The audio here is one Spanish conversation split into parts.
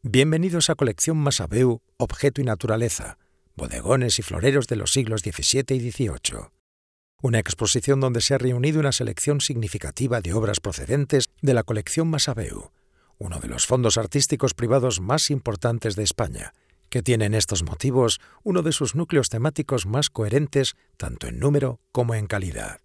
Bienvenidos a Colección Massaveu, Objeto y Naturaleza, bodegones y floreros de los siglos XVII y XVIII. Una exposición donde se ha reunido una selección significativa de obras procedentes de la Colección Massaveu, uno de los fondos artísticos privados más importantes de España, que tiene en estos motivos uno de sus núcleos temáticos más coherentes tanto en número como en calidad.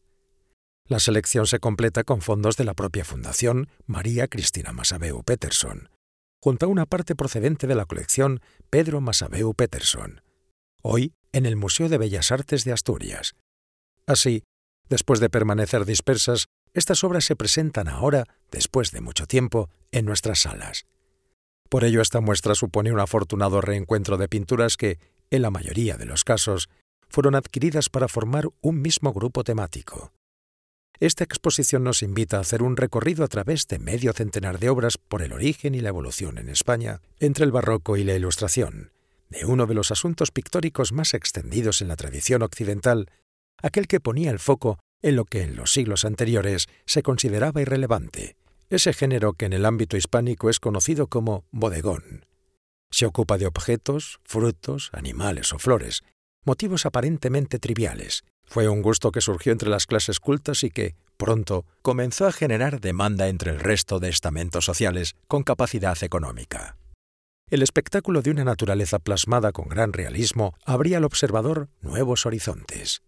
La selección se completa con fondos de la propia Fundación María Cristina Massaveu Peterson, junto a una parte procedente de la colección Pedro Massaveu Peterson, hoy en el Museo de Bellas Artes de Asturias. Así, después de permanecer dispersas, estas obras se presentan ahora, después de mucho tiempo, en nuestras salas. Por ello, esta muestra supone un afortunado reencuentro de pinturas que, en la mayoría de los casos, fueron adquiridas para formar un mismo grupo temático. Esta exposición nos invita a hacer un recorrido a través de medio centenar de obras por el origen y la evolución en España, entre el barroco y la Ilustración, de uno de los asuntos pictóricos más extendidos en la tradición occidental, aquel que ponía el foco en lo que en los siglos anteriores se consideraba irrelevante, ese género que en el ámbito hispánico es conocido como bodegón. Se ocupa de objetos, frutos, animales o flores, motivos aparentemente triviales. Fue un gusto que surgió entre las clases cultas y que, pronto, comenzó a generar demanda entre el resto de estamentos sociales con capacidad económica. El espectáculo de una naturaleza plasmada con gran realismo abría al observador nuevos horizontes.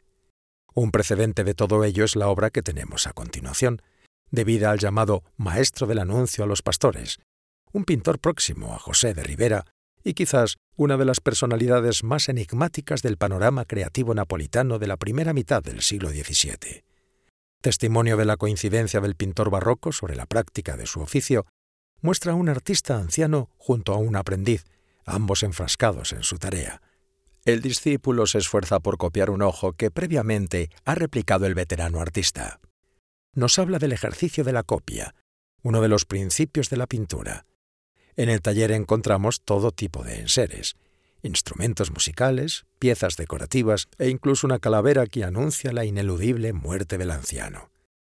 Un precedente de todo ello es la obra que tenemos a continuación, debida al llamado Maestro del Anuncio a los Pastores, un pintor próximo a José de Ribera y quizás una de las personalidades más enigmáticas del panorama creativo napolitano de la primera mitad del siglo XVII. Testimonio de la coincidencia del pintor barroco sobre la práctica de su oficio, muestra a un artista anciano junto a un aprendiz, ambos enfrascados en su tarea. El discípulo se esfuerza por copiar un ojo que previamente ha replicado el veterano artista. Nos habla del ejercicio de la copia, uno de los principios de la pintura. En el taller encontramos todo tipo de enseres, instrumentos musicales, piezas decorativas e incluso una calavera que anuncia la ineludible muerte del anciano.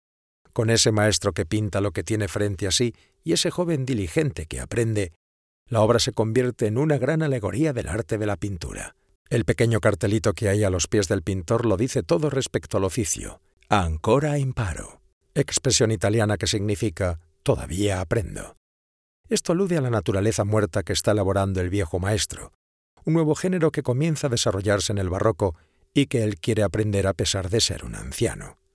Con ese maestro que pinta lo que tiene frente a sí y ese joven diligente que aprende, la obra se convierte en una gran alegoría del arte de la pintura. El pequeño cartelito que hay a los pies del pintor lo dice todo respecto al oficio, ancora imparo, expresión italiana que significa todavía aprendo. Esto alude a la naturaleza muerta que está elaborando el viejo maestro, un nuevo género que comienza a desarrollarse en el barroco y que él quiere aprender a pesar de ser un anciano.